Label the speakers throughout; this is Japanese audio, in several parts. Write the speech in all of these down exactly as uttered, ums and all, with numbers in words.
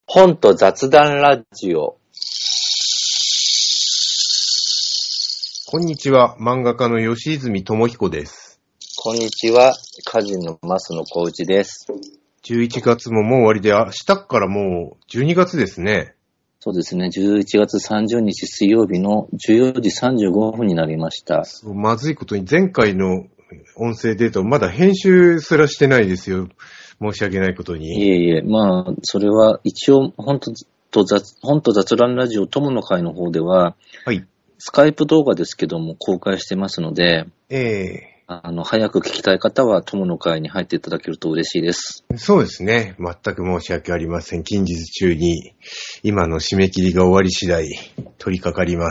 Speaker 1: 本と雑談ラジオ。
Speaker 2: こんにちは、漫画家の吉泉智彦です。
Speaker 1: こんにちは、歌人の増野小内です。
Speaker 2: じゅういちがつももう終わりで、明日からもうじゅうにがつですね。
Speaker 1: そうですね、じゅういちがつさんじゅうにち水曜日のじゅうよじさんじゅうごふんになりました。
Speaker 2: そう、まずいことに前回の音声データをまだ編集すらしてないですよ。申し訳ないことに。
Speaker 1: いえいえ、まあ、それは一応、本と雑、本と雑談ラジオ友の会の方では、
Speaker 2: はい。
Speaker 1: スカイプ動画ですけども公開してますので、
Speaker 2: ええ
Speaker 1: あの、早く聞きたい方は友の会に入っていただけると嬉しいです。
Speaker 2: そうですね。全く申し訳ありません。近日中に今の締め切りが終わり次第取り掛かります。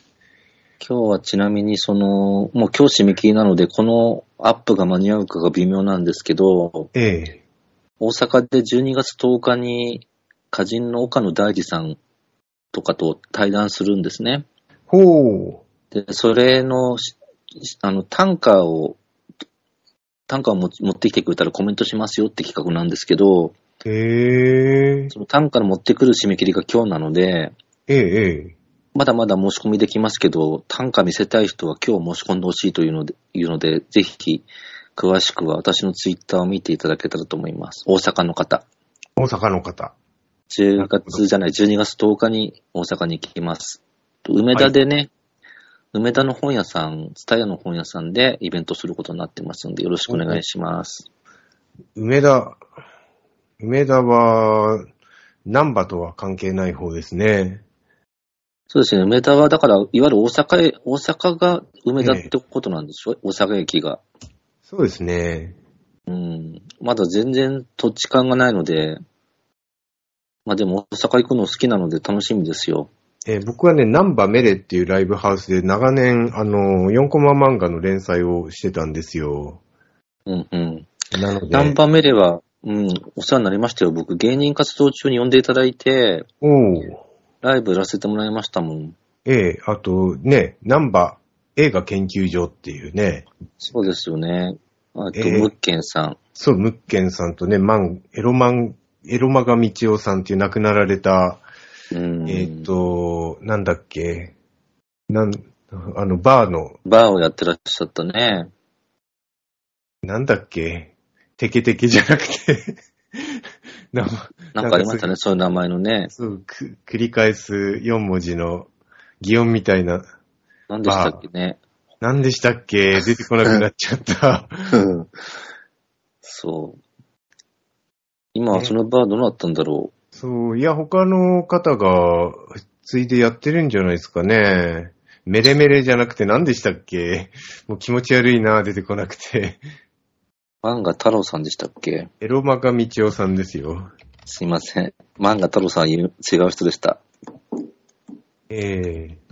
Speaker 1: 今日はちなみにその、もう今日締め切りなので、このアップが間に合うかが微妙なんですけど、
Speaker 2: ええ
Speaker 1: 大阪でじゅうにがつとおかに歌人の岡野大二さんとかと対談するんですね。
Speaker 2: ほう。
Speaker 1: で、それの、あの、短歌を、短歌を持ってきてくれたらコメントしますよって企画なんですけど、
Speaker 2: へえ。
Speaker 1: その短歌の持ってくる締め切りが今日なので、
Speaker 2: ええええ。
Speaker 1: まだまだ申し込みできますけど、短歌見せたい人は今日申し込んでほしいというので、いうので、ぜひ、詳しくは私のツイッターを見ていただけたらと思います。大阪の方。
Speaker 2: 大阪の方。
Speaker 1: じゅうがつじゃない、じゅうにがつとおかに大阪に行きます。梅田でね、はい、梅田の本屋さん、ツタヤの本屋さんでイベントすることになってますので、よろしくお願いします。
Speaker 2: 梅田、梅田は、難波とは関係ない方ですね。
Speaker 1: そうですね、梅田は、だから、いわゆる大阪へ、大阪が梅田ってことなんでしょ、ええ、大阪駅が。
Speaker 2: そうですね。
Speaker 1: うん。まだ全然土地勘がないので、まあでも大阪行くの好きなので楽しみですよ。
Speaker 2: えー、僕はね、ナンバメレっていうライブハウスで長年、あの、よんコマ漫画の連載をしてたんですよ。
Speaker 1: うんうん。
Speaker 2: なので。
Speaker 1: ナンバメレは、うん、お世話になりましたよ。僕、芸人活動中に呼んでいただいて、
Speaker 2: おー。
Speaker 1: ライブやらせてもらいましたもん。
Speaker 2: ええー、あとね、ナンバ映画研究所っていうね。
Speaker 1: そうですよね。あと、えー、ムッケンさん。
Speaker 2: そう、ムッケンさんとね、マン、エロマン、エロマガミチオさんっていう亡くなられた、
Speaker 1: うん
Speaker 2: えっ、ー、と、なんだっけ、なん、あの、バーの。
Speaker 1: バーをやってらっしゃったね。
Speaker 2: なんだっけ、テケテケじゃなくて
Speaker 1: な、なんかありましたね、そういう名前のね。
Speaker 2: そう、く、繰り返すよんもじの擬音みたいな。
Speaker 1: 何でしたっけね。
Speaker 2: 何でしたっけ、出てこなくなっちゃった。
Speaker 1: そう。今はそのバーどうなったんだろう。
Speaker 2: そう、いや、他の方が、ついでやってるんじゃないですかね。メレメレじゃなくて何でしたっけ、もう気持ち悪いな、出てこなくて。
Speaker 1: 漫画太郎さんでしたっけ。
Speaker 2: エロマガミチオさんですよ。
Speaker 1: すいません。漫画太郎さんは違う人でした。
Speaker 2: えー。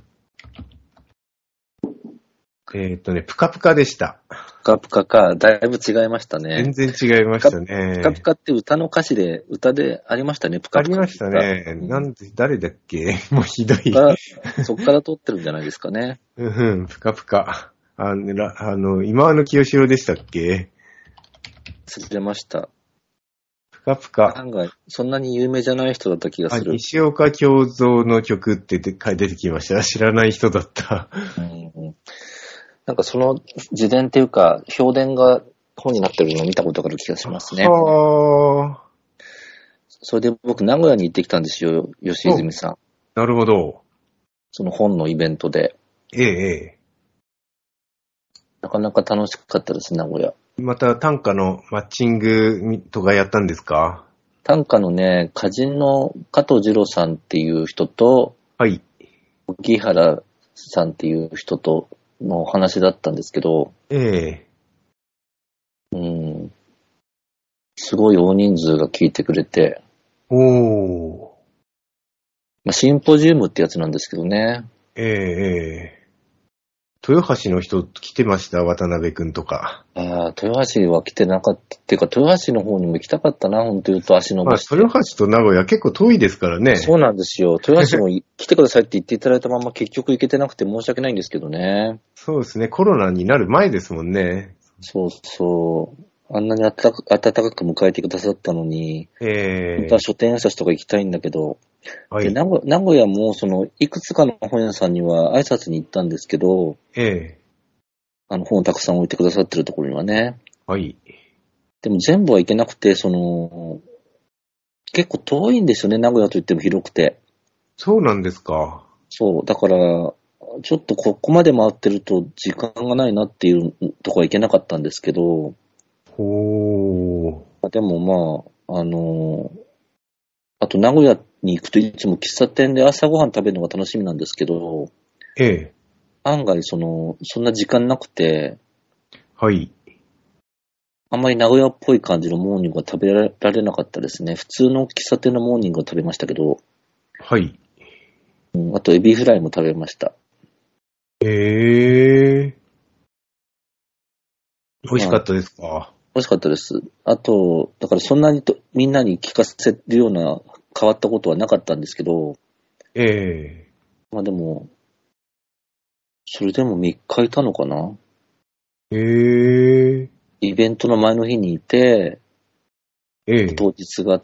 Speaker 2: えーっとね、ぷかぷかでした。
Speaker 1: ぷかぷかか、だいぶ違いましたね。
Speaker 2: 全然違いましたね。
Speaker 1: ぷかぷかって歌の歌詞で、歌でありましたね、ぷかぷか。
Speaker 2: ありましたね。うん、なんで、誰だっけ、もうひどい。
Speaker 1: そっから撮ってるんじゃないですかね。
Speaker 2: うん、ぷかぷか。あの、あの今の清志郎でしたっけ。
Speaker 1: 忘れました。
Speaker 2: ぷかぷか。
Speaker 1: なんか、そんなに有名じゃない人だった気がする。
Speaker 2: 西岡京三の曲って出てきました。知らない人だった。
Speaker 1: うん、なんかその自伝っていうか、評伝が本になってるのを見たことがある気がしますね。
Speaker 2: はあ。
Speaker 1: それで僕、名古屋に行ってきたんですよ、吉泉さん。
Speaker 2: なるほど。
Speaker 1: その本のイベントで。
Speaker 2: ええ、ええ。
Speaker 1: なかなか楽しかったです、名古屋。
Speaker 2: また短歌のマッチングとかやったんですか？
Speaker 1: 短歌のね、歌人の加藤二郎さんっていう人と、
Speaker 2: はい。
Speaker 1: 荻原さんっていう人とのお話だったんですけど、
Speaker 2: ええ。
Speaker 1: うん。すごい大人数が聞いてくれて、
Speaker 2: おー。
Speaker 1: まあ、シンポジウムってやつなんですけどね。
Speaker 2: ええ、ええ。豊橋の人来てました、渡辺くんとか。
Speaker 1: ああ、豊橋は来てなかった。っていうか、豊橋の方にも行きたかったな、本当言うと足伸ばして。
Speaker 2: まあ、豊橋と名古屋結構遠いですからね。
Speaker 1: そうなんですよ。豊橋も来てくださいって言っていただいたまま結局行けてなくて申し訳ないんですけどね。
Speaker 2: そうですね、コロナになる前ですもんね。
Speaker 1: そうそう。 あんなに暖かく、暖かく迎えてくださったのに、
Speaker 2: ええ
Speaker 1: 本当は書店挨拶とか行きたいんだけど、で、
Speaker 2: はい。
Speaker 1: 名古名古屋も、その、いくつかの本屋さんには挨拶に行ったんですけど、
Speaker 2: ええ
Speaker 1: あの、本をたくさん置いてくださってるところにはね。
Speaker 2: はい。
Speaker 1: でも全部は行けなくて、その、結構遠いんですよね、名古屋といっても広くて。
Speaker 2: そうなんですか。
Speaker 1: そう、だから、ちょっとここまで回ってると時間がないなっていうとこは行けなかったんですけど、
Speaker 2: ほー。
Speaker 1: でもまあ、あの、あと名古屋に行くといつも喫茶店で朝ごはん食べるのが楽しみなんですけど、
Speaker 2: ええ
Speaker 1: 案外その、そんな時間なくて、
Speaker 2: はい。
Speaker 1: あんまり名古屋っぽい感じのモーニングが食べられなかったですね。普通の喫茶店のモーニングを食べましたけど、
Speaker 2: はい。
Speaker 1: うん、あとエビフライも食べました。
Speaker 2: ええ美味しかったですか。
Speaker 1: 美味しかったです。あと、だからそんなにとみんなに聞かせるような変わったことはなかったんですけど、
Speaker 2: ええ
Speaker 1: まあでも、それでもみっかいたのかな。
Speaker 2: ええ
Speaker 1: イベントの前の日にいて、
Speaker 2: ええ
Speaker 1: 当日があって、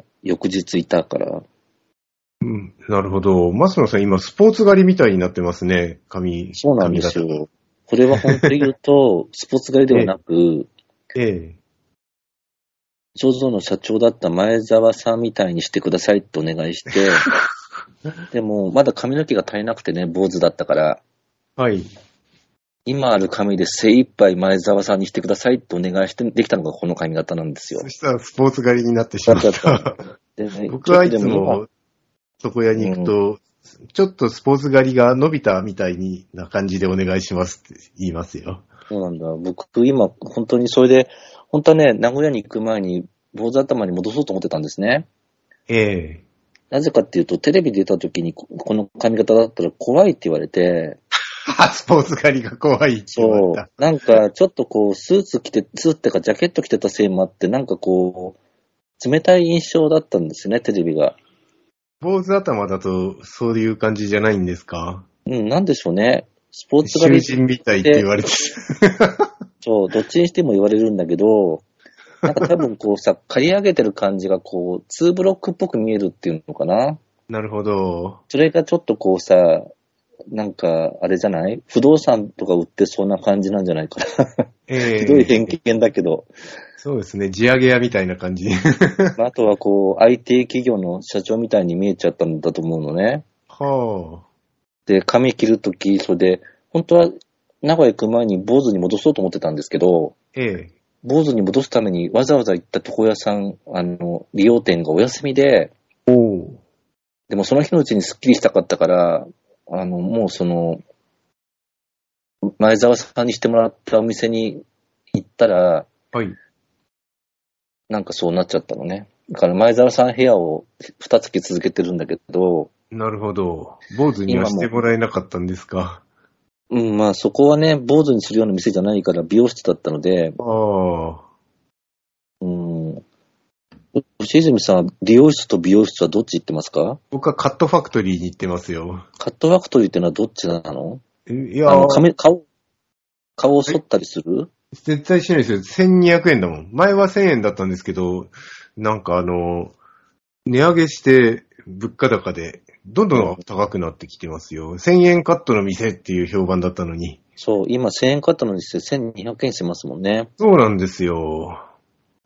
Speaker 1: 翌日いたから。
Speaker 2: うん、なるほど。マスノさん、今、スポーツ狩りみたいになってますね。髪、
Speaker 1: そうなんです
Speaker 2: 髪型。
Speaker 1: よ。これは本当に言うと、スポーツ狩りではなく、
Speaker 2: ええ
Speaker 1: ちょうどの社長だった前澤さんみたいにしてくださいってお願いして、でも、まだ髪の毛が足りなくてね、坊主だったから、
Speaker 2: はい。
Speaker 1: 今ある髪で精一杯前澤さんにしてくださいってお願いしてできたのがこの髪型なんですよ。
Speaker 2: そしたら、スポーツ狩りになってしまっ
Speaker 1: だった
Speaker 2: た。
Speaker 1: でね、
Speaker 2: 僕はいつ
Speaker 1: ちょっとで
Speaker 2: も、床屋に行くと、ちょっとスポーツ狩りが伸びたみたいにな感じでお願いしますって言いますよ。
Speaker 1: そうなんだ。僕、今、本当にそれで、本当はね、名古屋に行く前に、坊主頭に戻そうと思ってたんですね。
Speaker 2: ええ
Speaker 1: なぜかっていうと、テレビ出た時に、ここの髪型だったら怖いって言われて、
Speaker 2: スポーツ狩りが怖いって言われ
Speaker 1: そう
Speaker 2: た。、
Speaker 1: なんか、ちょっとこう、スーツ着て、スーツってか、ジャケット着てたせいもあって、なんかこう、冷たい印象だったんですよね、テレビが。
Speaker 2: 坊主頭だと、そういう感じじゃないんですか？
Speaker 1: うん、なんでしょうね。スポーツ狩り
Speaker 2: 囚人みたいって言われて
Speaker 1: そう、どっちにしても言われるんだけど、なんか多分こうさ、刈り上げてる感じがこう、ツーブロックっぽく見えるっていうのかな。
Speaker 2: なるほど。
Speaker 1: それがちょっとこうさ、なんか、あれじゃない？不動産とか売ってそうな感じなんじゃないかな。
Speaker 2: ええ
Speaker 1: ひどい偏見だけど。
Speaker 2: そうですね。地上げ屋みたいな感じ。
Speaker 1: あとはこう、アイティー 企業の社長みたいに見えちゃったんだと思うのね。
Speaker 2: はあ。
Speaker 1: で、髪切るとき、それで、本当は名古屋行く前に坊主に戻そうと思ってたんですけど、
Speaker 2: ええ。
Speaker 1: 坊主に戻すためにわざわざ行った床屋さん、あの、利用店がお休みで、
Speaker 2: おお。
Speaker 1: でもその日のうちにスッキリしたかったから、あの、もうその、前澤さんにしてもらったお店に行ったら、
Speaker 2: はい。
Speaker 1: なんかそうなっちゃったのね。だから前澤さん部屋を二月続けてるんだけど、
Speaker 2: なるほど。坊主にはしてもらえなかったんですか？
Speaker 1: うん、まあそこはね、坊主にするような店じゃないから美容室だったので、
Speaker 2: ああ。
Speaker 1: うん。吉泉さんは美容室と美容室はどっち行ってますか？
Speaker 2: 僕はカットファクトリーに行ってますよ。
Speaker 1: カットファクトリーってのはどっちなの？
Speaker 2: いや
Speaker 1: あの、髪顔、顔を剃ったりする？
Speaker 2: 絶対しないですよ。せんにひゃくえんだもん。前はせんえんだったんですけど、なんかあの、値上げして物価高で、どんどん高くなってきてますよ。せんえんカットの店っていう評判だったのに。
Speaker 1: そう、今せんえんカットの店せんにひゃくえんしてますもんね。
Speaker 2: そうなんですよ。
Speaker 1: うん。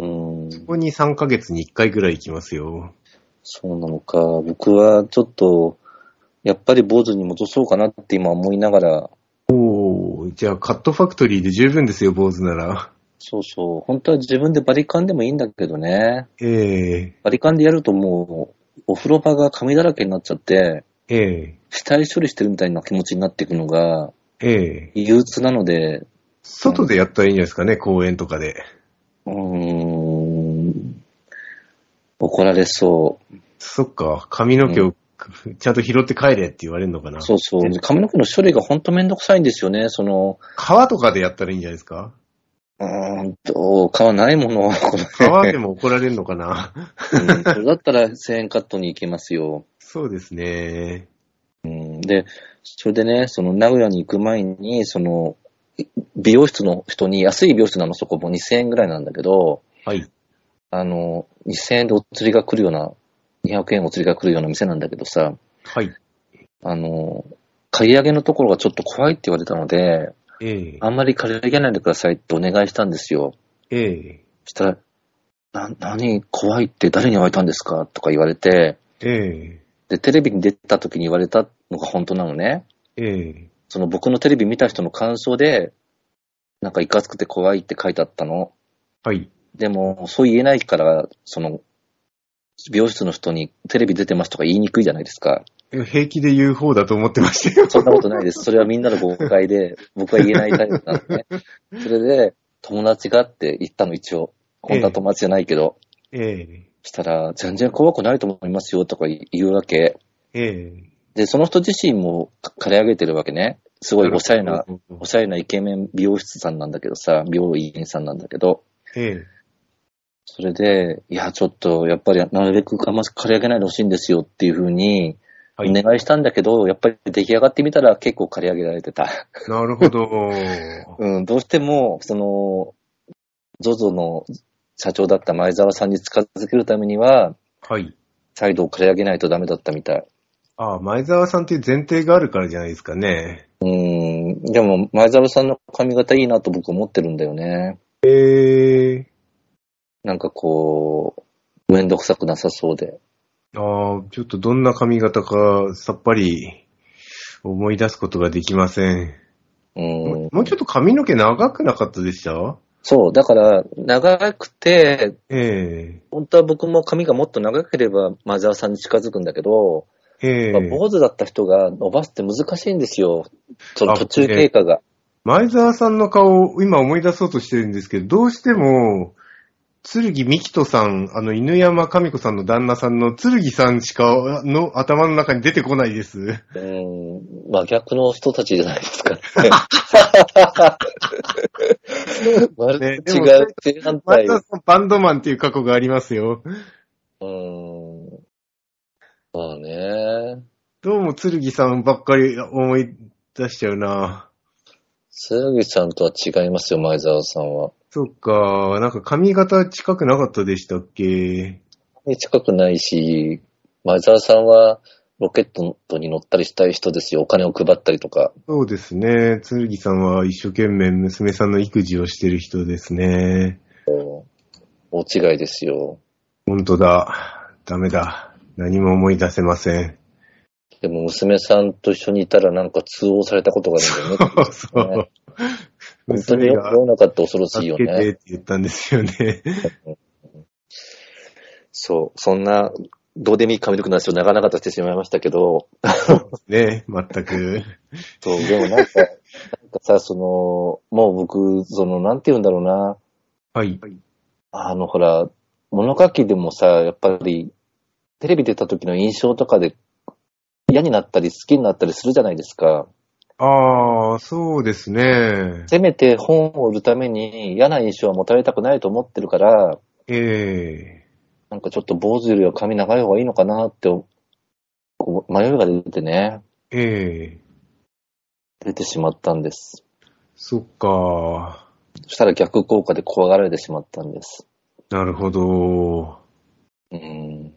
Speaker 2: そこにさんかげつにいっかいぐらい行きますよ。
Speaker 1: そうなのか。僕はちょっと、やっぱり坊主に戻そうかなって今思いながら、
Speaker 2: おー、じゃあカットファクトリーで十分ですよ、坊主なら。
Speaker 1: そうそう、本当は自分でバリカンでもいいんだけどね。
Speaker 2: ええ
Speaker 1: バリカンでやるともう、お風呂場が髪だらけになっちゃって、
Speaker 2: ええ
Speaker 1: 死体処理してるみたいな気持ちになっていくのが、
Speaker 2: ええ
Speaker 1: 憂鬱なので、
Speaker 2: 外でやったらいいんじゃないですかね、公園とかで。
Speaker 1: うーん、怒られそう。
Speaker 2: そっか、髪の毛をちゃんと拾って帰れって言われるのかな。
Speaker 1: そうそう。髪の毛の処理が本当めんどくさいんですよね。その、
Speaker 2: 川とかでやったらいいんじゃないですか？
Speaker 1: うーんと、皮ないものを。
Speaker 2: 川でも怒られるのかな。
Speaker 1: うん、それだったらせんえんカットに行けますよ。
Speaker 2: そうですね。
Speaker 1: うん、で、それでね、その名古屋に行く前に、その、 美容室の人に、安い美容室なの、そこもにせんえんぐらいなんだけど、
Speaker 2: はい。
Speaker 1: あの、にせんえんでお釣りが来るような、にひゃくえんお釣りが来るような店なんだけどさ、
Speaker 2: はい。
Speaker 1: あの、借り上げのところがちょっと怖いって言われたので、
Speaker 2: ええ。
Speaker 1: あんまり借り上げないでくださいってお願いしたんですよ。
Speaker 2: ええ。
Speaker 1: そしたら、な、何怖いって誰に言われたんですかとか言われて、
Speaker 2: ええ。
Speaker 1: で、テレビに出た時に言われたのが本当なのね。
Speaker 2: ええ。
Speaker 1: その僕のテレビ見た人の感想で、なんかいかつくて怖いって書いてあったの。
Speaker 2: はい。
Speaker 1: でも、そう言えないから、その、美容室の人にテレビ出てますとか言いにくいじゃないですか。
Speaker 2: 平気で言う方だと思ってましたよ。
Speaker 1: そんなことないです。それはみんなの誤解で、僕は言えないタイプなんでね。それで、友達がって言ったの一応。本当は友達じゃないけど。
Speaker 2: ええ。
Speaker 1: したら、全然怖くないと思いますよとか言うわけ。
Speaker 2: ええ。
Speaker 1: で、その人自身も刈り上げてるわけね。すごいおしゃれな、おしゃれなイケメン美容室さんなんだけどさ、美容院さんなんだけど。
Speaker 2: ええ。
Speaker 1: それで、いや、ちょっと、やっぱり、なるべくあんま刈り上げないでほしいんですよっていうふうに、お願いしたんだけど、はい、やっぱり出来上がってみたら結構刈り上げられてた。
Speaker 2: なるほど。
Speaker 1: うん、どうしても、その、ゾゾ の社長だった前澤さんに近づけるためには、
Speaker 2: はい。
Speaker 1: 再度刈り上げないとダメだったみたい。
Speaker 2: ああ、前澤さんっていう前提があるからじゃないですかね。
Speaker 1: うーん、でも前澤さんの髪型いいなと僕思ってるんだよね。
Speaker 2: へえ。
Speaker 1: なんかこう、めんどくさくなさそうで。
Speaker 2: ああ、ちょっとどんな髪型かさっぱり思い出すことができません。
Speaker 1: うーん。
Speaker 2: もうちょっと髪の毛長くなかったでした？
Speaker 1: そう、だから長くて、
Speaker 2: ええ。
Speaker 1: 本当は僕も髪がもっと長ければ前澤さんに近づくんだけど、
Speaker 2: ええ。
Speaker 1: まあ、坊主だった人が伸ばすって難しいんですよ。その途中経過が。
Speaker 2: 前澤さんの顔を今思い出そうとしてるんですけど、どうしても、剣美希人さん、あの、犬山神子さんの旦那さんの剣さんしかの頭の中に出てこないです。
Speaker 1: うーん、真逆の人たちじゃないですかね。まるで違う、正反対。
Speaker 2: 前澤さんバンドマンっていう過去がありますよ。
Speaker 1: うーん。まあね。
Speaker 2: どうも剣さんばっかり思い出しちゃうな。
Speaker 1: 剣さんとは違いますよ、前澤さんは。
Speaker 2: そっか、なんか髪型近くなかったでしたっけ？
Speaker 1: 近くないし、前澤さんはロケットに乗ったりしたい人ですよ。お金を配ったりとか。
Speaker 2: そうですね。剣さんは一生懸命娘さんの育児をしてる人ですね。
Speaker 1: 大違いですよ。
Speaker 2: 本当だ。ダメだ。何も思い出せません。
Speaker 1: でも娘さんと一緒にいたらなんか通報されたことがあるんだよね。
Speaker 2: そうそう。
Speaker 1: 本当に世の中って恐ろしいよね。
Speaker 2: 助けてって言ったんですよね。
Speaker 1: そう、そんな、どうでもいい髪の毛の話を長々としてしまいましたけど。
Speaker 2: ね、全く。
Speaker 1: そう、でもなんか、なんかさ、その、もう僕、その、なんて言うんだろうな。
Speaker 2: はい。
Speaker 1: あの、ほら、物書きでもさ、やっぱり、テレビ出た時の印象とかで嫌になったり好きになったりするじゃないですか。
Speaker 2: ああ、そうですね。
Speaker 1: せめて本を売るために嫌な印象は持たれたくないと思ってるから、
Speaker 2: ええー。
Speaker 1: なんかちょっと坊主よりは髪長い方がいいのかなってこう迷いが出てね。
Speaker 2: ええ
Speaker 1: ー。出てしまったんです。
Speaker 2: そっか。
Speaker 1: そしたら逆効果で怖がられてしまったんです。
Speaker 2: なるほど。
Speaker 1: うーん。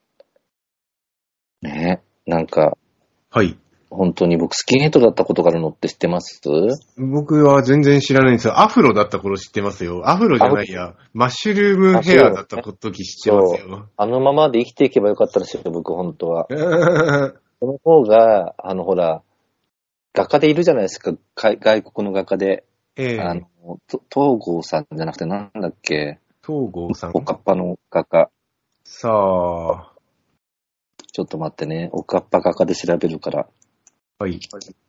Speaker 1: ね、なんか。
Speaker 2: はい。
Speaker 1: 本当に僕スキンヘッドだったことがあるのって知ってます？
Speaker 2: 僕は全然知らないんですよ。アフロだった頃知ってますよ。アフロじゃないや。マッシュルームヘアだった時知ってますよ。
Speaker 1: あのままで生きていけばよかったですよ、僕本当は。その方が、あのほら、画家でいるじゃないですか、外国の画家で。ええ、あの、東郷さんじゃなくてなんだっけ。
Speaker 2: 東郷さん。
Speaker 1: おかっぱの画家。
Speaker 2: さあ。
Speaker 1: ちょっと待ってね。おかっぱ画家で調べるから。
Speaker 2: はい。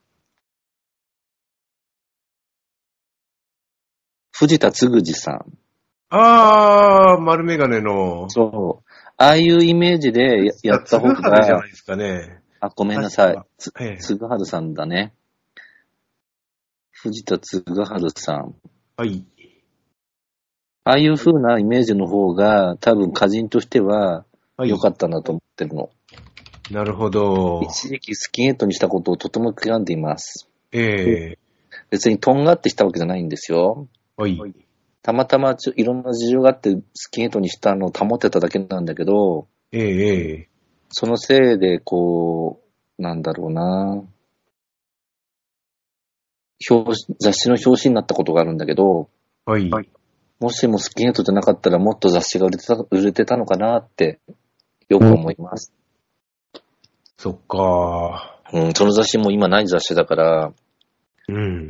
Speaker 1: 藤田嗣治さん。
Speaker 2: あー、丸メガネの。
Speaker 1: そう。ああいうイメージで や, やった方が。
Speaker 2: 嗣治じゃないですかね。
Speaker 1: あ、ごめんなさい。つ、嗣治さんだね。藤田嗣治さん。
Speaker 2: はい。
Speaker 1: ああいう風なイメージの方が、多分歌人としては、良かったなと思ってるの。はい、
Speaker 2: なるほど。
Speaker 1: 一時期スキンヘッドにしたことをとても悔やんでいます。
Speaker 2: ええ
Speaker 1: 別にとんがってしたわけじゃないんですよ。
Speaker 2: はい。
Speaker 1: たまたまちょいろんな事情があってスキンヘッドにしたのを保ってただけなんだけど、
Speaker 2: ええ、ええ。
Speaker 1: そのせいで、こう、なんだろうな、表雑誌の表紙になったことがあるんだけど、
Speaker 2: はい。
Speaker 1: もしもスキンヘッドじゃなかったらもっと雑誌が売れてた、売れてたのかなってよく思います。
Speaker 2: そっか。
Speaker 1: うん、その雑誌も今ない雑誌だから、
Speaker 2: うん。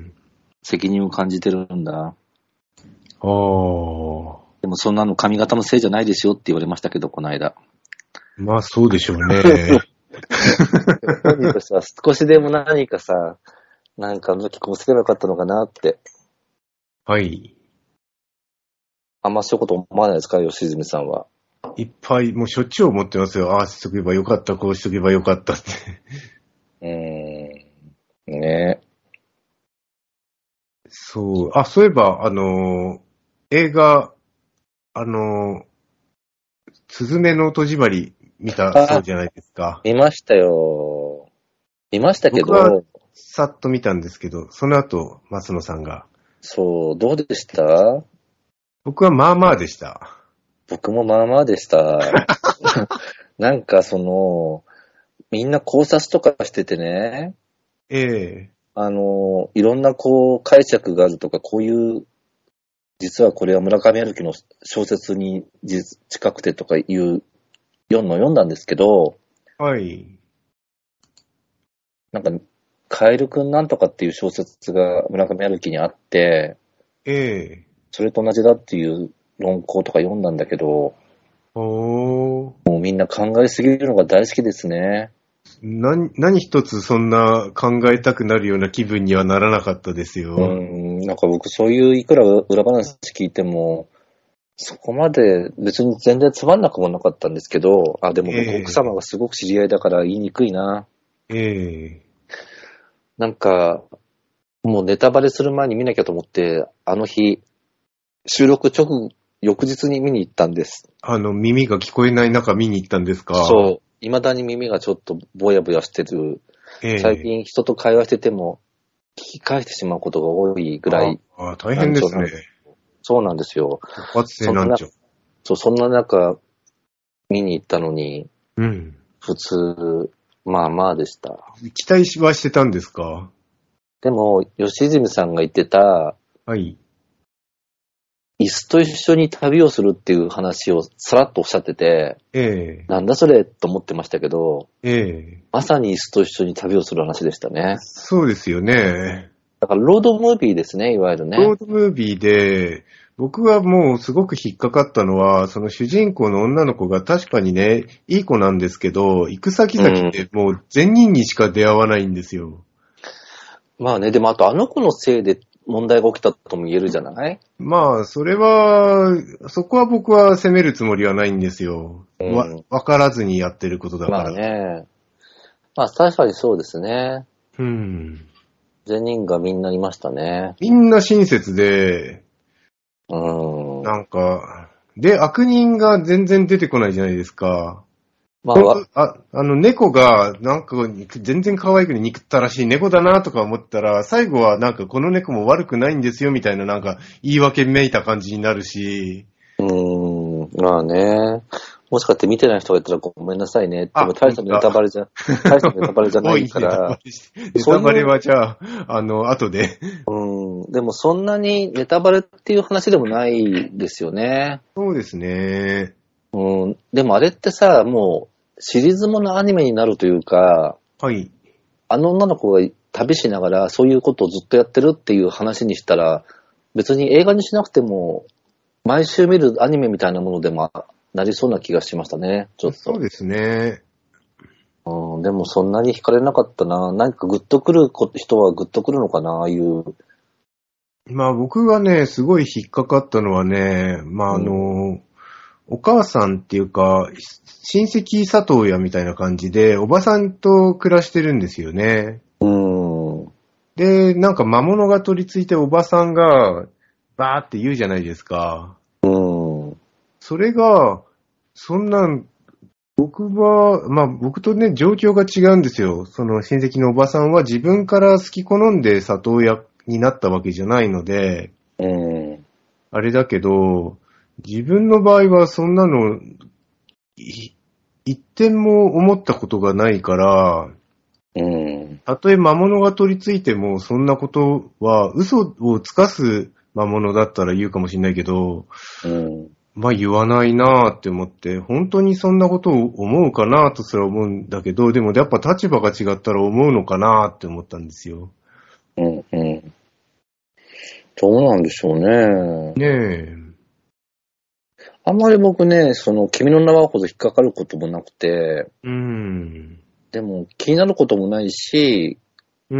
Speaker 1: 責任を感じてるんだ。
Speaker 2: ああ。
Speaker 1: でもそんなの髪型のせいじゃないですよって言われましたけど、この間。
Speaker 2: まあそうでしょうね。
Speaker 1: 何かさ、少しでも何かさ、なんかあの時こうすればよかったのかなって。
Speaker 2: はい。
Speaker 1: あんまそういうこと思わないですか、吉住さんは。
Speaker 2: いっぱい、もうしょっちゅう思ってますよ。ああしとけばよかった、こうしとけばよかったって。
Speaker 1: うーん。ねえ。
Speaker 2: そう。あ、そういえば、あのー、映画、あのー、すずめの戸締まり見たそう
Speaker 1: あ、
Speaker 2: じゃないですか。
Speaker 1: 見ましたよ。見ましたけ
Speaker 2: 僕は
Speaker 1: ど、
Speaker 2: さっと見たんですけど、その後、松野さんが。
Speaker 1: そう、どうでした？
Speaker 2: 僕はまあまあでした。
Speaker 1: 僕もまあまあでした。なんかその、みんな考察とかしててね、
Speaker 2: ええ。
Speaker 1: あの、いろんなこう解釈があるとか、こういう、実はこれは村上春樹の小説に実近くてとかいう読んの読んだんですけど、
Speaker 2: はい。
Speaker 1: なんか、カエルくんなんとかっていう小説が村上春樹にあって、
Speaker 2: ええ。
Speaker 1: それと同じだっていう論考とか読んだんだけど、
Speaker 2: おー。
Speaker 1: もうみんな考えすぎるのが大好きですね。
Speaker 2: 何、何一つそんな考えたくなるような気分にはならなかったです
Speaker 1: う
Speaker 2: よ。
Speaker 1: ん、なんか僕そういういくら裏話聞いても、そこまで別に全然つまんなくもなかったんですけど、あ、でも僕
Speaker 2: ええ。
Speaker 1: 奥様がすごく知り合いだから言いにくいな。
Speaker 2: ええ。
Speaker 1: なんか、もうネタバレする前に見なきゃと思って、あの日、収録直後、翌日に見に行ったんです。
Speaker 2: あの、耳が聞こえない中見に行ったんですか？
Speaker 1: そう。未だに耳がちょっとぼやぼやしてる。
Speaker 2: ええ。
Speaker 1: 最近人と会話してても聞き返してしまうことが多いぐらい。
Speaker 2: ああ、大変ですね。
Speaker 1: そうなんですよ。
Speaker 2: 突発性難聴。
Speaker 1: そう、そんな中、見に行ったのに、
Speaker 2: うん。
Speaker 1: 普通、まあまあでした。
Speaker 2: 期待はしてたんですか？
Speaker 1: でも、吉住さんが言ってた、
Speaker 2: はい。
Speaker 1: 椅子と一緒に旅をするっていう話をさらっとおっしゃってて、
Speaker 2: ええ。
Speaker 1: なんだそれと思ってましたけど、
Speaker 2: ええ。
Speaker 1: まさに椅子と一緒に旅をする話でしたね。
Speaker 2: そうですよね。
Speaker 1: だからロードムービーですね、いわゆるね。
Speaker 2: ロードムービーで、僕はもうすごく引っかかったのは、その主人公の女の子が確かにね、いい子なんですけど、行く先々でもう善人にしか出会わないんですよ。
Speaker 1: うん、まあね、でもあとあの子のせいで問題が起きたとも言えるじゃない？
Speaker 2: まあ、それは、そこは僕は責めるつもりはないんですよ。
Speaker 1: うん、
Speaker 2: わ、わからずにやってることだから。
Speaker 1: まあね。まあ確かにそうですね。
Speaker 2: うん。
Speaker 1: 善人がみんないましたね。
Speaker 2: みんな親切で、
Speaker 1: うん。
Speaker 2: なんか、で、悪人が全然出てこないじゃないですか。
Speaker 1: まあ、
Speaker 2: あ、あの、猫が、なんか、全然可愛くて憎ったらしい猫だなとか思ったら、最後はなんか、この猫も悪くないんですよ、みたいな、なんか、言い訳めいた感じになるし。
Speaker 1: うーん、まあね。もしかして見てない人がいたらごめんなさいね。でも大したネタバレじゃ、大したネタバレじゃないから。
Speaker 2: ネタバレはじゃあ、あの、後で。
Speaker 1: うん、でもそんなにネタバレっていう話でもないですよね。
Speaker 2: そうですね。
Speaker 1: うん、でもあれってさ、もう、シリーズものアニメになるというか、
Speaker 2: はい。
Speaker 1: あの女の子が旅しながらそういうことをずっとやってるっていう話にしたら、別に映画にしなくても、毎週見るアニメみたいなものでもなりそうな気がしましたね、ちょっと。
Speaker 2: そうですね。
Speaker 1: うん、でもそんなに惹かれなかったな。何かグッとくる人はグッとくるのかな、ああいう。
Speaker 2: まあ僕がね、すごい引っかかったのはね、まああの、うん、お母さんっていうか、親戚里親みたいな感じで、おばさんと暮らしてるんですよね。
Speaker 1: うん。
Speaker 2: で、なんか魔物が取り付いておばさんが、バーって言うじゃないですか。
Speaker 1: うん。
Speaker 2: それが、そんなん、僕は、まあ僕とね、状況が違うんですよ。その親戚のおばさんは自分から好き好んで里親になったわけじゃないので、
Speaker 1: うん。
Speaker 2: あれだけど、自分の場合はそんなの、一点も思ったことがないから、
Speaker 1: うん。
Speaker 2: たとえ魔物が取り付いても、そんなことは、嘘をつかす魔物だったら言うかもしれないけど、
Speaker 1: うん。
Speaker 2: まあ言わないなーって思って、本当にそんなことを思うかなとすら思うんだけど、でもやっぱ立場が違ったら思うのかなって思ったんですよ。
Speaker 1: うん。うん。どうなんでしょうね。
Speaker 2: ねえ。
Speaker 1: あんまり僕ね、その、君の名はほど引っかかることもなくて、
Speaker 2: うん。
Speaker 1: でも気になることもないし、
Speaker 2: うん。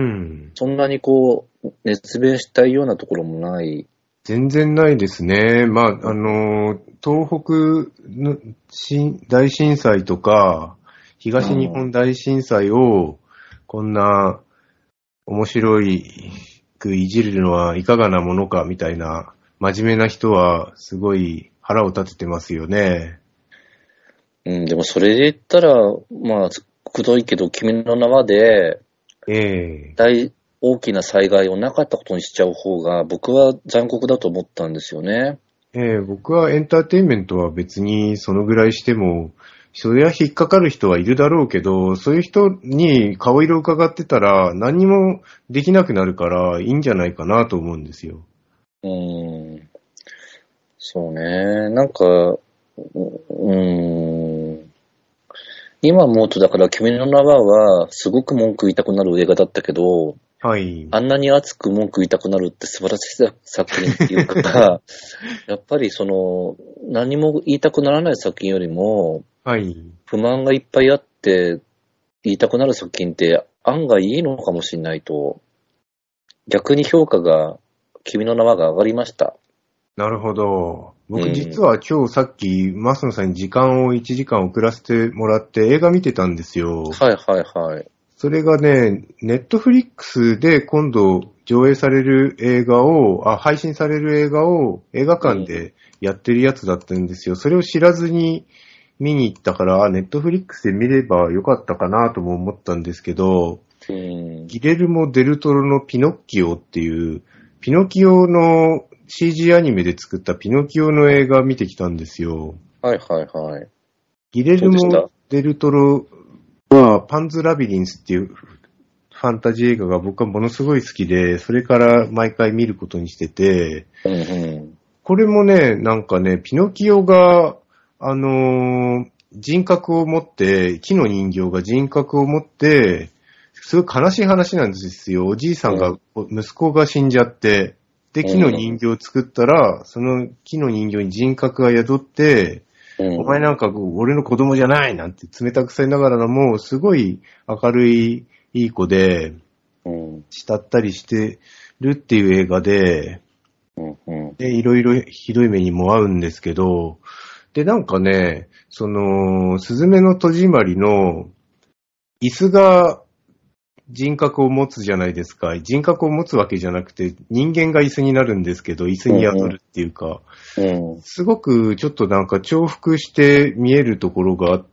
Speaker 1: そんなにこう、熱弁したいようなところもない。
Speaker 2: 全然ないですね。まあ、あの、東北の大震災とか、東日本大震災を、こんな面白いくいじるのはいかがなものかみたいな、真面目な人はすごい腹を立ててますよね。
Speaker 1: うん、でもそれで言ったら、まあ、くどいけど、君の名はで、
Speaker 2: ええ
Speaker 1: 大、大きな災害をなかったことにしちゃう方が、僕は残酷だと思ったんですよね。
Speaker 2: ええ僕はエンターテインメントは別にそのぐらいしても、そりゃ引っかかる人はいるだろうけど、そういう人に顔色を伺ってたら何にもできなくなるからいいんじゃないかなと思うんですよ。
Speaker 1: うーん。そうね。なんか、うーん。今思うと、だから、君の名はは、すごく文句言いたくなる映画だったけど、
Speaker 2: はい。
Speaker 1: あんなに熱く文句言いたくなるって素晴らしい作品っていうか、やっぱりその、何も言いたくならない作品よりも、
Speaker 2: はい。
Speaker 1: 不満がいっぱいあって言いたくなる作品って案外いいのかもしれないと、逆に評価が、君の名はが上がりました。
Speaker 2: なるほど。僕
Speaker 1: うん
Speaker 2: 実は今日さっき、マスノさんに時間をいちじかん遅らせてもらって映画見てたんですよ。
Speaker 1: はいはいはい。
Speaker 2: それがね、ネットフリックスで今度上映される映画を、あ、配信される映画を映画館でやってるやつだったんですよ。それを知らずに見に行ったから、ネットフリックスで見ればよかったかなとも思ったんですけど、
Speaker 1: うん。
Speaker 2: ギレルモ・デルトロのピノッキオっていう、ピノキオの シージー アニメで作ったピノキオの映画見てきたんですよ。
Speaker 1: はいはいはい。
Speaker 2: ギレルモ・デルトロはパンズ・ラビリンスっていうファンタジー映画が僕はものすごい好きで、それから毎回見ることにしてて、
Speaker 1: うんうん。
Speaker 2: これもね、なんかね、ピノキオが、あのー人格を持って、木の人形が人格を持って、すごい悲しい話なんですよ。おじいさんが、息子が死んじゃって、で、木の人形を作ったら、その木の人形に人格が宿って、
Speaker 1: うん、
Speaker 2: お前なんか俺の子供じゃないなんて冷たくされながらも、すごい明るいいい子で、
Speaker 1: うん、
Speaker 2: 慕ったりしてるっていう映画で、
Speaker 1: うんうん、
Speaker 2: で、いろいろひどい目にも遭うんですけど、で、なんかね、その、すずめの戸締まりの椅子が人格を持つじゃないですか。人格を持つわけじゃなくて、人間が椅子になるんですけど、椅子に宿るっていうか、
Speaker 1: うんうん、
Speaker 2: すごくちょっとなんか重複して見えるところがあって、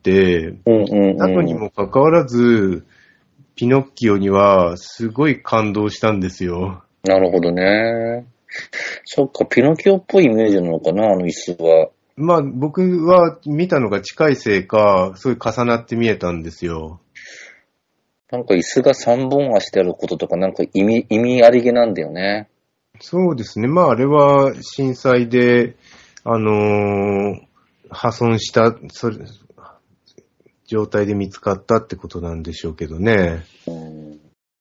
Speaker 1: うんうんうん、
Speaker 2: なのにもかかわらず、ピノッキオにはすごい感動したんですよ。
Speaker 1: なるほどね。そっか、ピノキオっぽいイメージなのかな、あの椅子は。
Speaker 2: まあ僕は見たのが近いせいか、すごい重なって見えたんですよ。
Speaker 1: なんか椅子が三本足であることとかなんか意味、意味ありげなんだよね。
Speaker 2: そうですね。まああれは震災で、あのー破損した、それ、状態で見つかったってことなんでしょうけどね。
Speaker 1: うん、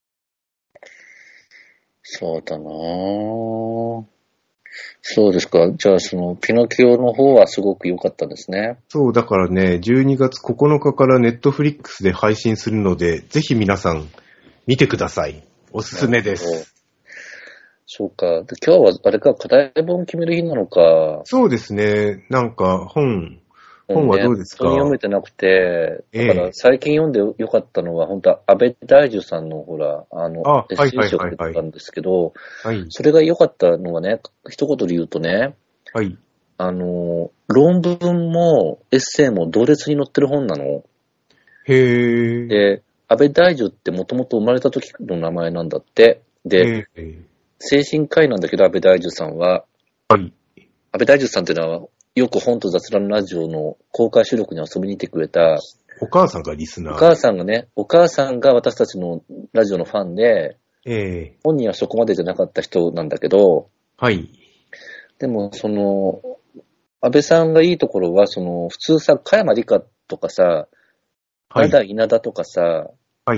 Speaker 1: そうだなぁ。そうですか。じゃあそのピノキオの方はすごく良かったですね。
Speaker 2: そう、だからね、じゅうにがつここのかからネットフリックスで配信するので、ぜひ皆さん見てください。おすすめです。
Speaker 1: そうか。で今日はあれか、課題本決める日なのか。
Speaker 2: そうですね。なんか本、本はどうですか？
Speaker 1: 本当に読めてなくて、だから最近読んでよかったのは、本当は安倍大樹さんのほら、あの、
Speaker 2: あ、
Speaker 1: エッセイ集を出たんですけど、
Speaker 2: はい。
Speaker 1: それが良かったのはね、一言で言うとね、
Speaker 2: はい。
Speaker 1: あの、論文もエッセイも同列に載ってる本なの。
Speaker 2: へー。
Speaker 1: で、安倍大樹ってもともと生まれた時の名前なんだって。で、 精神科医なんだけど、安倍大樹さんは。
Speaker 2: はい。
Speaker 1: 安倍大樹さんっていうのは、よく本と雑談ラジオの公開収録に遊びに行ってくれた、
Speaker 2: お母さんがリスナー。
Speaker 1: お母さんがね、お母さんが私たちのラジオのファンで、
Speaker 2: ええ
Speaker 1: 本人はそこまでじゃなかった人なんだけど、
Speaker 2: はい。
Speaker 1: でも、その、安倍さんがいいところは、その、普通さ、加山里香とかさ、
Speaker 2: はい。
Speaker 1: 灘稲田とかさ、
Speaker 2: はい。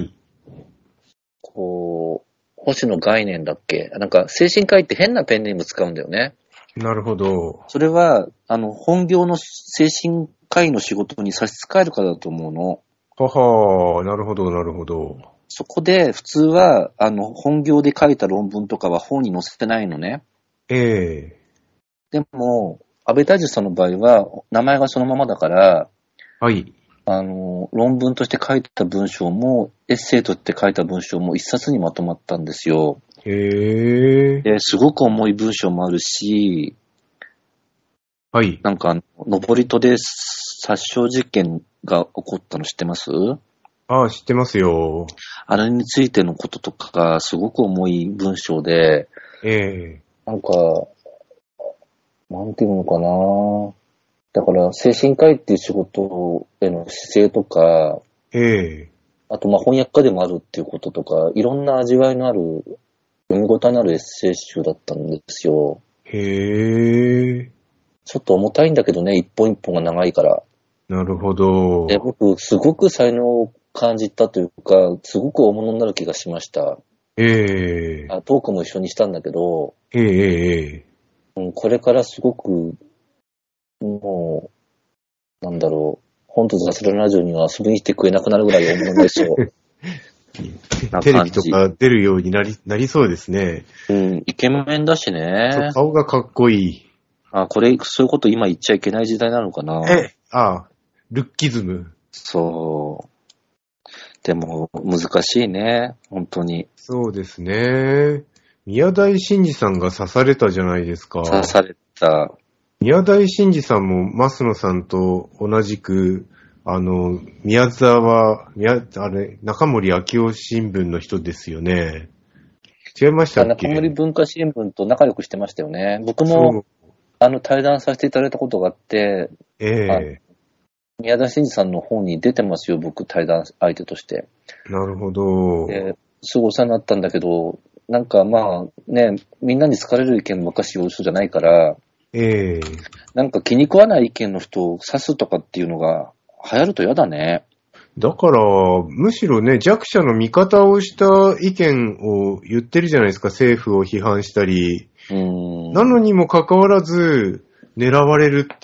Speaker 1: こう、星野概念だっけなんか、精神科医って変なペンネーム使うんだよね。
Speaker 2: なるほど。
Speaker 1: それは、あの、本業の精神科医の仕事に差し支えるからだと思うの。
Speaker 2: ははなるほど、なるほど。
Speaker 1: そこで、普通は、あの、本業で書いた論文とかは本に載せてないのね。
Speaker 2: ええ
Speaker 1: でも、安倍大樹さんの場合は、名前がそのままだから、
Speaker 2: はい。
Speaker 1: あの、論文として書いた文章も、エッセイとして書いた文章も一冊にまとまったんですよ。
Speaker 2: へえ。
Speaker 1: で、すごく重い文章もあるし、
Speaker 2: はい。
Speaker 1: なんか、登戸で殺傷事件が起こったの知ってます？
Speaker 2: ああ、知ってますよ。
Speaker 1: あれについてのこととかがすごく重い文章で、
Speaker 2: ええ
Speaker 1: なんか、なんていうのかな。だから、精神科医っていう仕事への姿勢とか、
Speaker 2: ええ
Speaker 1: あと、まあ、翻訳家でもあるっていうこととか、いろんな味わいのある、読み応えのあるエッセイ集だったんですよ。
Speaker 2: へえ。
Speaker 1: ちょっと重たいんだけどね、一本一本が長いから。
Speaker 2: なるほど。
Speaker 1: で、僕、すごく才能を感じたというか、すごく大物になる気がしました。
Speaker 2: ええ
Speaker 1: あ、トークも一緒にしたんだけど、
Speaker 2: ええええ
Speaker 1: うん、これからすごく、もう、なんだろう、本と雑談ラジオには遊びに来てくれなくなるぐらい大物になりそうな
Speaker 2: テレ
Speaker 1: 感じ。
Speaker 2: ビとか出るようになり、なりそうですね。
Speaker 1: うん、イケメンだしね。
Speaker 2: 顔がかっこいい。
Speaker 1: あ、これ、そういうこと今言っちゃいけない時代なのかな。
Speaker 2: え、ああ、ルッキズム。
Speaker 1: そう。でも、難しいね。本当に。
Speaker 2: そうですね。宮台真司さんが刺されたじゃないですか。
Speaker 1: 刺された。
Speaker 2: 宮台真司さんも増野さんと同じく、あの、宮沢、宮、あれ、中森明夫新聞の人ですよね。違いましたっけ？
Speaker 1: 中森文化新聞と仲良くしてましたよね。僕も、あの、対談させていただいたことがあって、
Speaker 2: ええ
Speaker 1: 宮台真司さんの本に出てますよ、僕、対談相手として。
Speaker 2: なるほど。
Speaker 1: で、すごいお世話になったんだけど、なんかまあ、ね、みんなに好かれる意見ばっかし言う人じゃないから、
Speaker 2: ええ
Speaker 1: なんか気に食わない意見の人を指すとかっていうのが流行ると嫌だね。
Speaker 2: だから、むしろね、弱者の味方をした意見を言ってるじゃないですか、政府を批判したり。
Speaker 1: うーん。
Speaker 2: なのにもかかわらず、狙われるって、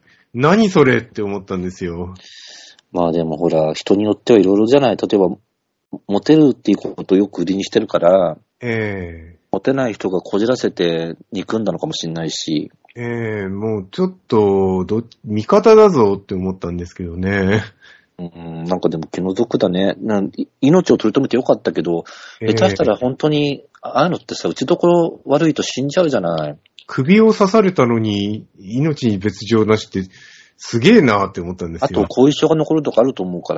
Speaker 2: 何それって思ったんですよ。
Speaker 1: まあでもほら、人によってはいろいろじゃない。例えば、モテるっていうことをよく売りにしてるから、
Speaker 2: ええ
Speaker 1: モテない人がこじらせて憎んだのかもしれないし。
Speaker 2: ええもうちょっと、ど、味方だぞって思ったんですけどね。
Speaker 1: うん、なんかでも気の毒だね。なん命を取り留めてよかったけど、
Speaker 2: ええ
Speaker 1: 下手したら本当に、ああいうのってさ、打ちどころ悪いと死んじゃうじゃない。
Speaker 2: 首を刺されたのに、命に別状なしって、すげえなって思ったんですよ。
Speaker 1: あと、後遺症が残るとかあると思うから、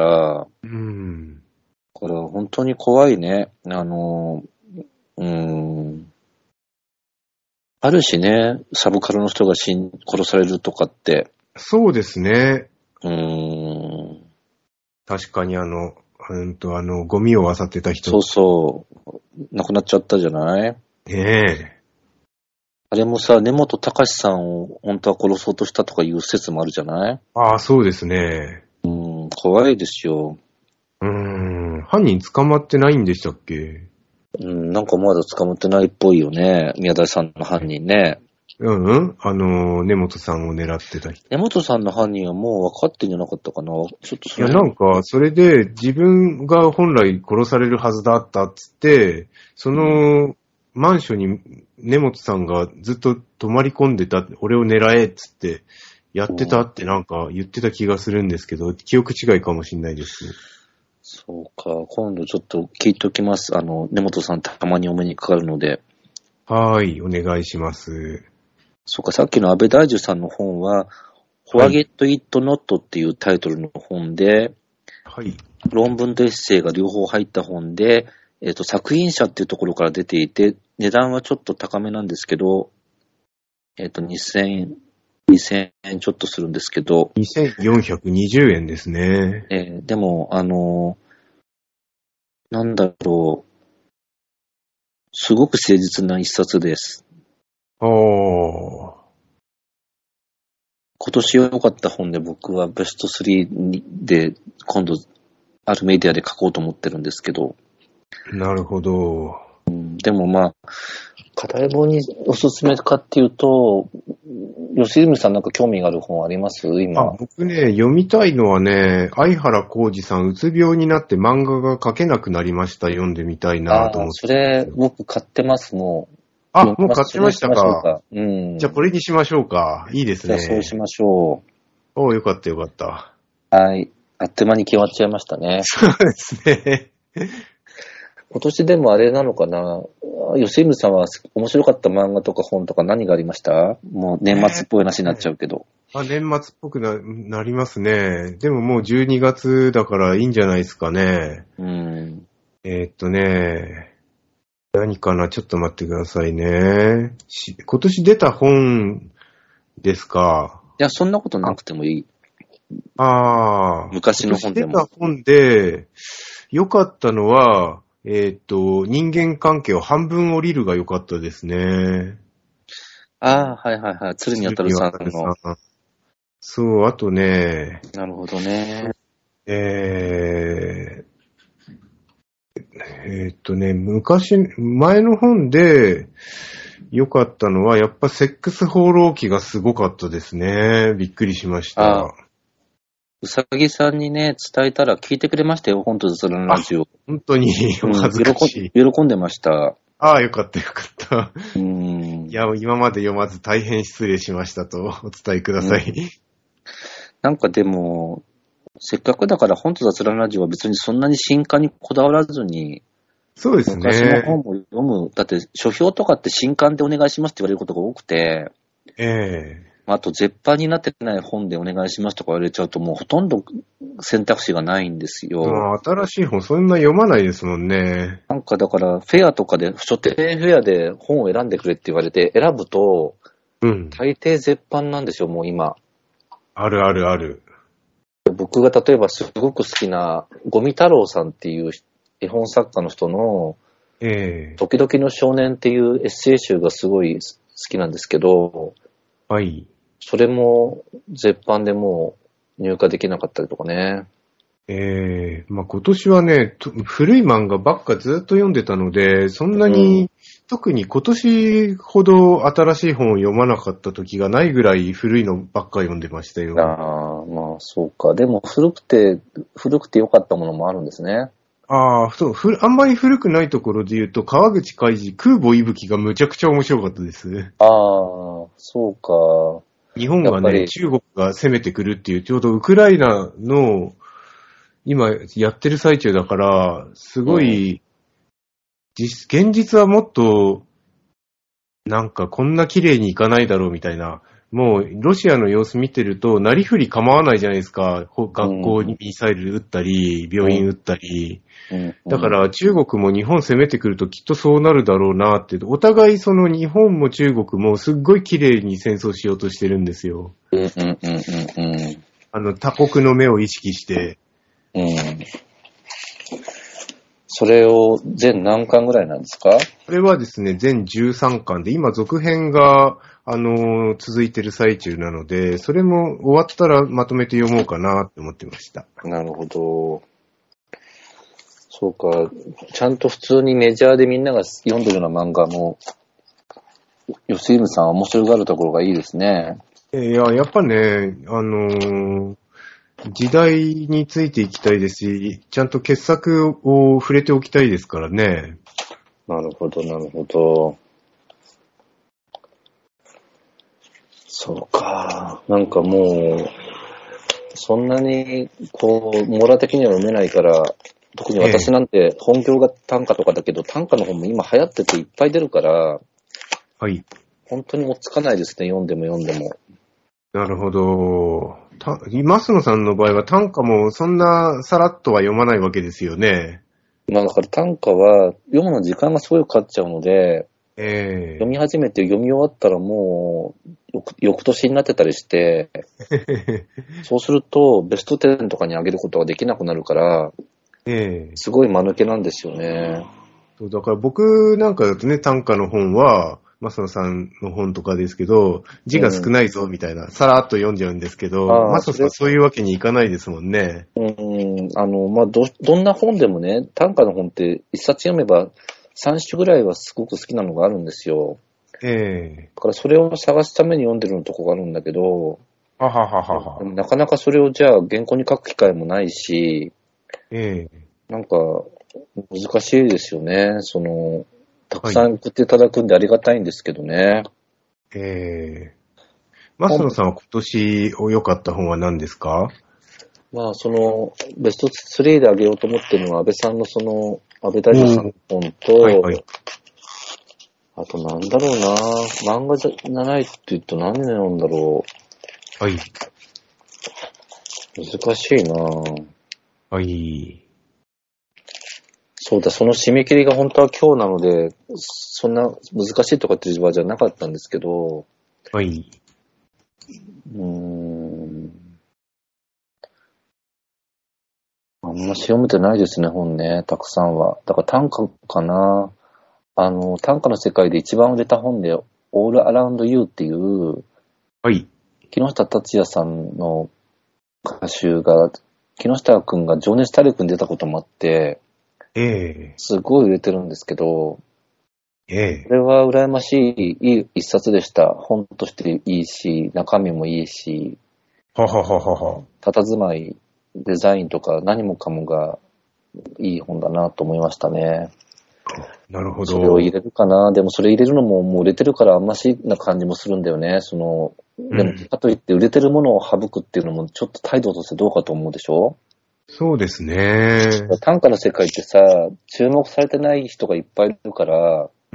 Speaker 2: うん。
Speaker 1: これは本当に怖いね。あの、うーん。あるしね、サブカルの人が死ん、殺されるとかって。
Speaker 2: そうですね。
Speaker 1: うーん。
Speaker 2: 確かにあの、うんとあの、ゴミを漁ってた人。
Speaker 1: そうそう。亡くなっちゃったじゃない
Speaker 2: ええ
Speaker 1: あれもさ、根本隆さんを本当は殺そうとしたとかいう説もあるじゃない
Speaker 2: ああ、そうですね。
Speaker 1: うーん、怖いですよ。
Speaker 2: うーん。犯人捕まってないんでしたっけ？
Speaker 1: うん、なんかまだ捕まってないっぽいよね。宮台さんの犯人ね。
Speaker 2: うんうん。あの、根本さんを狙ってた人。
Speaker 1: 根本さんの犯人はもう分かってんじゃなかったかな。ちょっとそ
Speaker 2: いや、
Speaker 1: れ。
Speaker 2: なんか、それで自分が本来殺されるはずだったっつって、その、マンションに根本さんがずっと泊まり込んでた、俺を狙えっつって、やってたってなんか言ってた気がするんですけど、記憶違いかもしれないです。
Speaker 1: そうか。今度ちょっと聞いておきます。あの、根本さんたまにお目にかかるので。
Speaker 2: はーい、お願いします。
Speaker 1: そうか、さっきの安倍大樹さんの本は、Forget It Not っていうタイトルの本で、
Speaker 2: はい。
Speaker 1: 論文とエッセイが両方入った本で、えっと、作品者っていうところから出ていて、 値段はちょっと高めなんですけど、えっと、にせんえん、にせんえんちょっとするんですけど。
Speaker 2: にせんよんひゃくにじゅうえんですね。
Speaker 1: えー、でも、あのー、なんだろう。すごく誠実な一冊です。
Speaker 2: ああ。
Speaker 1: 今年良かった本で僕はベストスリーで今度あるメディアで書こうと思ってるんですけど。
Speaker 2: なるほど。
Speaker 1: うん、でもまあ、課題本におすすめかっていうと、吉住さんなんか興味がある本あります今。
Speaker 2: あ、僕ね、読みたいのはね、相原浩二さん、うつ病になって漫画が描けなくなりました。読んでみたいなと思って。
Speaker 1: あ、それ僕買ってます、もう。
Speaker 2: あ、もう買ってましたか。
Speaker 1: かうん。
Speaker 2: じゃあこれにしましょうか。いいですね。
Speaker 1: じゃあそうしましょ
Speaker 2: う。お、よかったよかった。
Speaker 1: はい。あっという間に決まっちゃいましたね。
Speaker 2: そうですね。
Speaker 1: 今年でもあれなのかな、吉村さんは面白かった漫画とか本とか何がありました？もう年末っぽい話になっちゃうけど。
Speaker 2: えー、あ、年末っぽくな、なりますね。でももうじゅうにがつだからいいんじゃないですかね。
Speaker 1: うん。
Speaker 2: えー、っとね、何かな、ちょっと待ってくださいね。今年出た本ですか？
Speaker 1: いや、そんなことなくてもいい。
Speaker 2: ああ。
Speaker 1: 昔の本でも。
Speaker 2: 今年出た本で、良かったのは、えー、っと、人間関係を半分降りるが良かったですね。
Speaker 1: ああ、はいはいはい。鶴見渡さんの。
Speaker 2: そう、あとね。
Speaker 1: なるほどね。
Speaker 2: えー、えー、っとね、昔、前の本で良かったのは、やっぱセックス放浪記がすごかったですね。びっくりしました。
Speaker 1: あ、うさぎさんにね、伝えたら聞いてくれましたよ、本当雑談ラジオ。
Speaker 2: 本当にお恥ずかしい、
Speaker 1: うん、喜んでました。
Speaker 2: ああ、よかったよかった。
Speaker 1: うん。
Speaker 2: いや、今まで読まず大変失礼しましたとお伝えください。うん、
Speaker 1: なんかでも、せっかくだから本当雑談ラジオは別にそんなに新刊にこだわらずに、
Speaker 2: そうですね。
Speaker 1: 昔の本も読む。だって書評とかって新刊でお願いしますって言われることが多くて、
Speaker 2: ええー。
Speaker 1: あと絶版になってない本でお願いしますとか言われちゃうともうほとんど選択肢がないんですよ。
Speaker 2: まあ、新しい本そんな読まないですもんね。
Speaker 1: なんかだからフェアとかで、書店フェアで本を選んでくれって言われて選ぶと、うん、大抵絶版なんですよ、もう今。
Speaker 2: あるあるある。
Speaker 1: 僕が例えばすごく好きなゴミ太郎さんっていう絵本作家の人の、
Speaker 2: ええー。
Speaker 1: 時々の少年っていうエッセイ集がすごい好きなんですけど、
Speaker 2: はい。
Speaker 1: それも絶版でもう入荷できなかったりとかね。
Speaker 2: ええー、まあ今年はね、古い漫画ばっかずっと読んでたので、そんなに、うん、特に今年ほど新しい本を読まなかった時がないぐらい古いのばっか読んでましたよ。
Speaker 1: ああ、まあそうか。でも古くて、古くて良かったものもあるんですね。
Speaker 2: ああ、そう、ふ、あんまり古くないところで言うと、川口海二、空母息吹がむちゃくちゃ面白かったです。
Speaker 1: ああ、そうか。
Speaker 2: 日本がね、中国が攻めてくるっていう、ちょうどウクライナの、今やってる最中だから、すごい、うん、実、現実はもっと、なんかこんな綺麗にいかないだろうみたいな、もうロシアの様子見てると、なりふり構わないじゃないですか。学校にミサイル撃ったり、病院撃ったり。だから中国も日本攻めてくるときっとそうなるだろうなって、お互いその日本も中国もすっごい綺麗に戦争しようとしてるんですよ。
Speaker 1: うんうんうんうんうん、
Speaker 2: あの他国の目を意識して。
Speaker 1: うん、それを全何巻ぐらいなんですか？
Speaker 2: これはですね、全じゅうさんかんで、今続編が、あのー、続いてる最中なので、それも終わったらまとめて読もうかなって思ってました。
Speaker 1: なるほど。そうか、ちゃんと普通にメジャーでみんなが読んでるような漫画も、吉井さんは面白がるところがいいですね。
Speaker 2: いや、やっぱね、あのー、時代についていきたいですし、ちゃんと傑作を触れておきたいですからね。
Speaker 1: なるほど、なるほど。そうか。なんかもう、そんなに、こう、網羅的には読めないから、特に私なんて本業が短歌とかだけど、短歌の本も今流行ってていっぱい出るから、
Speaker 2: はい。
Speaker 1: 本当に追っつかないですね、読んでも読んでも。
Speaker 2: なるほど。た、増野さんの場合は短歌もそんなさらっとは読まないわけですよね。
Speaker 1: まあだから短歌は読むの時間がすごいかかっちゃうので、
Speaker 2: ええ
Speaker 1: 読み始めて読み終わったらもう、翌翌年になってたりして、そうするとベストテンとかに上げることができなくなるから、
Speaker 2: ええ
Speaker 1: すごい間抜けなんですよね。
Speaker 2: そうだから僕なんかだとね、短歌の本は、増野さんの本とかですけど、字が少ないぞみたいな、さらっと読んじゃうんですけど、
Speaker 1: ああ、
Speaker 2: 増野さんそういうわけにいかないですもんね。
Speaker 1: うん、あの、まあ、ど、どんな本でもね、短歌の本って一冊読めばさん種ぐらいはすごく好きなのがあるんですよ。
Speaker 2: ええ
Speaker 1: だからそれを探すために読んでるのとこがあるんだけど、
Speaker 2: ははははは。
Speaker 1: でもなかなかそれをじゃあ原稿に書く機会もないし、
Speaker 2: ええ
Speaker 1: なんか難しいですよね。その、たくさん送っていただくんでありがたいんですけどね。
Speaker 2: ええ増野さんは今年良かった本は何ですか？
Speaker 1: まあ、その、ベストスリーであげようと思ってるのは、安倍さんのその、安倍大臣さんの本と、
Speaker 2: はいはい。
Speaker 1: あとなんだろうな、漫画じゃないって言うと何読んだろ
Speaker 2: はい。
Speaker 1: う。難しいな。
Speaker 2: はい。
Speaker 1: そうだ、その締め切りが本当は今日なので、そんな難しいとかっていう場じゃなかったんですけど、
Speaker 2: はい。
Speaker 1: うーん。あんまし読めてないですね、本ね、たくさんは。だから短歌かな。あの、短歌の世界で一番売れた本で、All Around You っていう、
Speaker 2: はい。
Speaker 1: 木下達也さんの歌集が、木下くんが情熱大陸に出たこともあって、
Speaker 2: ええ
Speaker 1: すごい売れてるんですけど、
Speaker 2: ええ
Speaker 1: これは羨ましい、いい一冊でした。本としていいし、中身もいいし、
Speaker 2: ははははは。
Speaker 1: 佇まい、デザインとか何もかもがいい本だなと思いましたね。
Speaker 2: なるほど。
Speaker 1: それを入れるかな。でもそれ入れるのももう売れてるからあんましな感じもするんだよね。その、でもかといって売れてるものを省くっていうのもちょっと態度としてどうかと思うでしょ？
Speaker 2: そうですね。
Speaker 1: 短歌の世界ってさ、注目されてない人がいっぱいいるから、
Speaker 2: うん。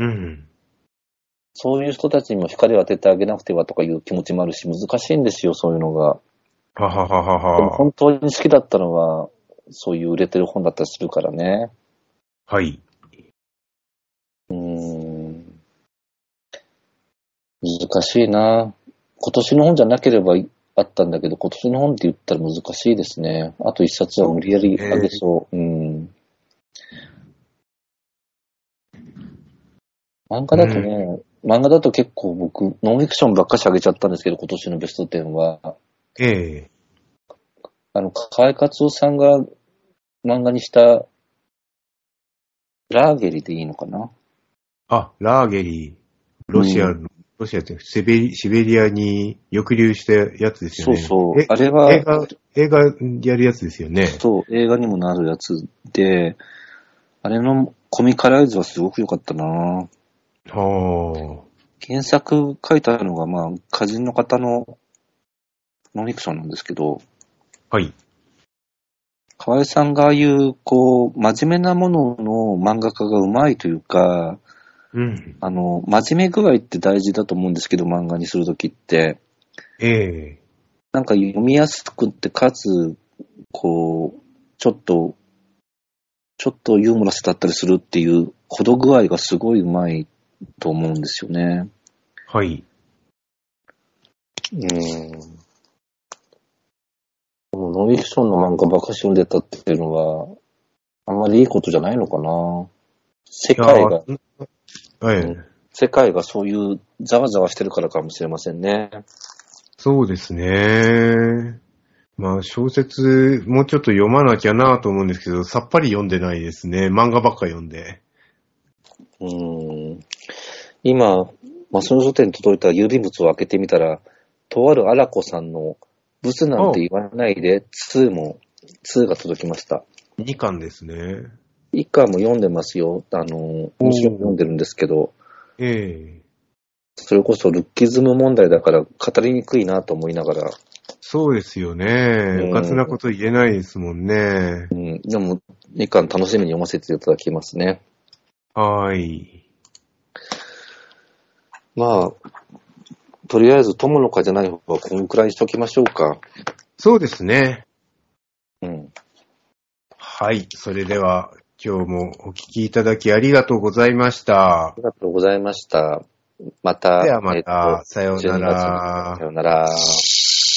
Speaker 1: そういう人たちにも光を当ててあげなくてはとかいう気持ちもあるし、難しいんですよ、そういうのが。
Speaker 2: はははは
Speaker 1: でも
Speaker 2: は。
Speaker 1: 本当に好きだったのは、そういう売れてる本だったりするからね。
Speaker 2: はい。
Speaker 1: うーん。難しいな。今年の本じゃなければあったんだけど、今年の本って言ったら難しいですね。あと一冊は無理やりあげそう。うん。漫画だとね、うん、漫画だと結構僕、ノンフィクションばっかしあげちゃったんですけど、今年のベストテンは。
Speaker 2: ええ。
Speaker 1: あの、河合克夫さんが漫画にしたラーゲリでいいのかな？
Speaker 2: あ、ラーゲリ、ロシアの、うん、ロシアってシベリ、シベリアに抑留したやつですよね。
Speaker 1: そうそう。あれは、
Speaker 2: 映画、映画やるやつですよね。
Speaker 1: そう、映画にもなるやつで、あれのコミカライズはすごく良かったな。は
Speaker 2: あ。
Speaker 1: 原作書いたのが、まあ、歌人の方のノンフィクションなんですけど、
Speaker 2: はい。
Speaker 1: 河合さんがああいう、こう、真面目なものの漫画家がうまいというか、
Speaker 2: うん。
Speaker 1: あの、真面目具合って大事だと思うんですけど、漫画にするときって。
Speaker 2: ええ。
Speaker 1: なんか読みやすくって、かつ、こう、ちょっと、ちょっとユーモラスだったりするっていう、ほど具合がすごいうまいと思うんですよね。
Speaker 2: はい。
Speaker 1: うん。ノンフィクションの漫画ばかし読んでたっていうのは、あんまりいいことじゃないのかな。世界が、
Speaker 2: はい、
Speaker 1: 世界がそういうざわざわしてるからかもしれませんね。
Speaker 2: そうですね。まあ小説もうちょっと読まなきゃなと思うんですけど、さっぱり読んでないですね。漫画ばっか読んで。
Speaker 1: うーん。今、マスの書店に届いた郵便物を開けてみたら、とあるアラコさんのブスなんて言わないでにも、にが届きました。
Speaker 2: にかんですね。
Speaker 1: いっかんも読んでますよ。あの、面白く読んでるんですけど、
Speaker 2: ええ。
Speaker 1: それこそルッキズム問題だから語りにくいなと思いながら。
Speaker 2: そうですよね。うかつなこと言えないですもんね。
Speaker 1: うん、でも、いっかん楽しみに読ませていただきますね。
Speaker 2: はーい。
Speaker 1: まあ、とりあえず友の会じゃない方はこのくらいにしときましょうか。
Speaker 2: そうですね。
Speaker 1: うん。
Speaker 2: はい。それでは、 今日もお聞きいただきありがとうございました。
Speaker 1: ありがとうございました。また、
Speaker 2: ではまた、
Speaker 1: えっと、
Speaker 2: さようなら。
Speaker 1: さようなら。